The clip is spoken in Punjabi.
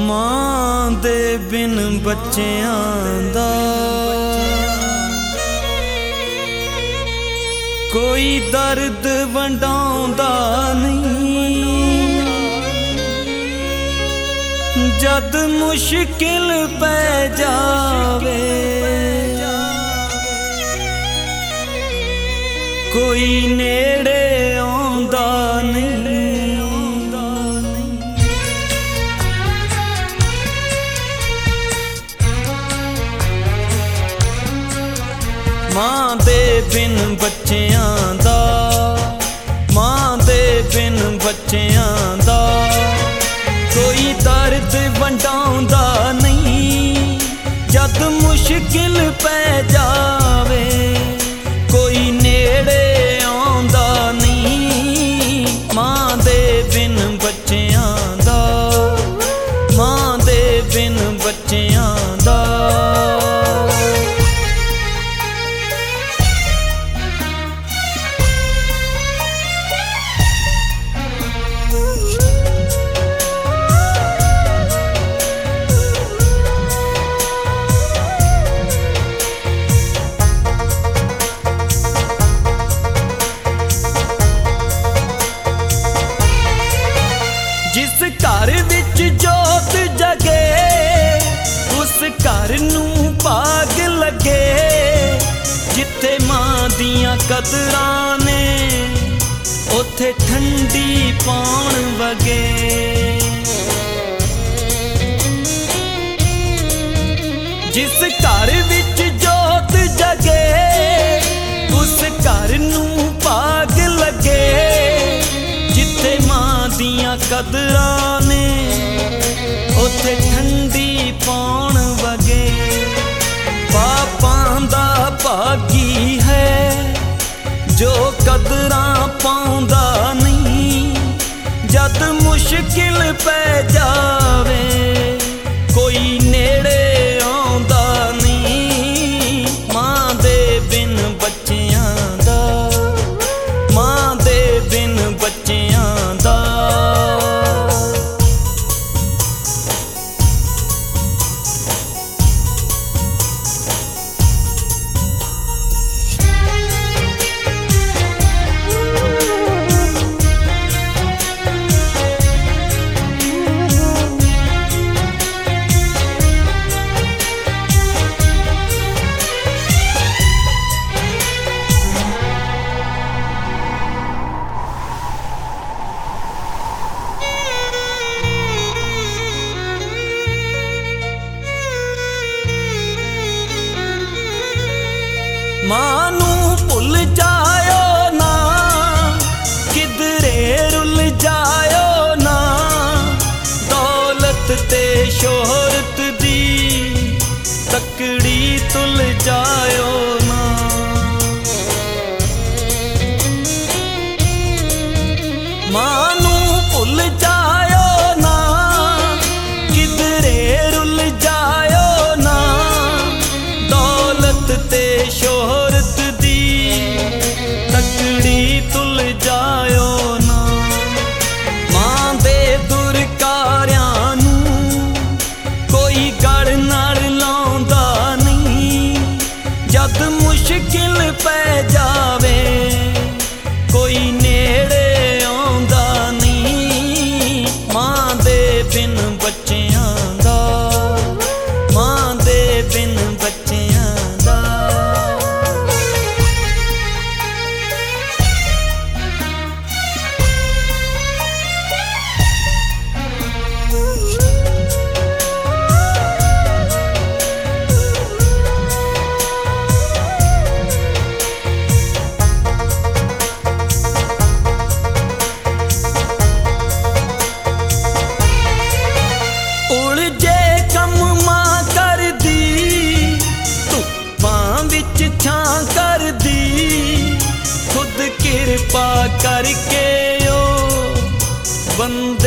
ਮਾਂ ਦੇ ਬਿਨ ਬੱਚਿਆਂ ਦਾ ਕੋਈ ਦਰਦ ਵੰਡਾਉਂਦਾ ਨਹੀਂ। ਜਦ ਮੁਸ਼ਕਿਲ ਪੈ ਜਾਵੇ ਕੋਈ ਨੇੜੇ ਆਉਂਦਾ ਨਹੀਂ। ਮਾਂ ਦੇ ਬਿਨ ਬੱਚਿਆਂ ਦਾ, ਮਾਂ ਦੇ ਬਿਨ ਬੱਚਿਆਂ ਦਾ ਕੋਈ ਦਰਦ ਵੰਡਾਉਂਦਾ ਨਹੀਂ। ਜਦ ਮੁਸ਼ਕਿਲ ਪੈ ਜਾਵੇ ਕੋਈ ਨੇੜੇ ਆਉਂਦਾ ਨਹੀਂ। ਮਾਂ ਦੇ ਬਿਨ ਬੱਚਿਆਂ ਦਾ, ਮਾਂ ਦੇ ਬਿਨ ਬੱਚਿਆਂ ਦਾ। ਜਿਸ ਘਰ ਵਿੱਚ ਜੋਤ ਜਗੇ ਉਸ ਘਰ ਨੂੰ ਭਾਗ ਲੱਗੇ। ਜਿੱਥੇ ਮਾਂ ਦੀਆਂ ਕਦਰਾਂ ਨੇ ਉੱਥੇ ਠੰਡੀ ਪੌਣ ਵਗੇ। ਜਿਸ ਘਰ ਵਿੱਚ ਜੋਤ ਜਗੇ ਉਸ ਘਰ ਨੂੰ ਭਾਗ ਲੱਗੇ। ਜਿੱਥੇ ਮਾਂ ਦੀਆਂ ਕਦਰਾਂ ਨੇ ਉੱਥੇ ਠੰਡੀ ਪੌਣ ਵਗੇ। ਪਾਪਾਂ ਦਾ ਭਾਗੀ ਹੈ ਜੋ ਕਦਰਾਂ ਪਾਉਂਦਾ ਨਹੀਂ। ਜਦ ਮੁਸ਼ਕਿਲ ਪੈ ਜਾਵੇ ਕੋਈ ਨੇੜੇ ਆਉਂਦਾ ਨਹੀਂ। ਮਾਂ ਦੇ ਬਿਨ ਬੱਚਿਆਂ ਦਾ, ਮਾਂ ਦੇ ਬਿਨ ਬੱਚਿਆਂ ਦਾ। ਮਾਂ ਨੂੰ ਭੁੱਲ ਜਾਇਓ ਨਾ, ਕਿਧਰੇ ਰੁੱਲ ਜਾਇਓ ਨਾ। ਦੌਲਤ ਤੇ ਸ਼ੋਹਰਤ ਦੀ ਤਕੜੀ ਤੁਲ ਜਾਇਓ ਨਾ। ਮਾਂ ਨੂੰ ਭੁੱਲ ਜਾਇਓ ਨਾ, ਕਿਧਰੇ ਰੁੱਲ ਜਾਇਓ ਨਾ। ਦੌਲਤ ਤੇ ਸ਼ੋਹਰਤ ਦੀ ਤਕੜੀ ਤੁਲ ਜਾਇਓ ਨਾ। ਮਾਂ ਦੇ ਦੁਰਕਾਰਿਆਂ ਨੂੰ ਕੋਈ ਗੜ ਨਾਲ ਲਾਉਂਦਾ ਨਹੀਂ। ਜਦ ਮੁਸ਼ਕਿਲ ਪੈ ਜਾਵੇ ਕੋਈ ਨੇੜੇ ਆਉਂਦਾ ਨਹੀਂ। ਮਾਂ ਦੇ ਬਿਨ ਬੱਚਿਆਂ ਦਾ, ਮਾਂ ਦੇ ਬਿਨ ਬੱਚਿਆਂ ਦਾ। ਉਲਝੇ ਕੰਮ ਮਾਂ ਕਰਦੀ, ਧੁੱਪਾਂ ਵਿੱਚ ਛਾਂ ਕਰਦੀ। ਖੁਦ ਕਿਰਪਾ ਕਰਕੇ ਓ ਬੰਦਾ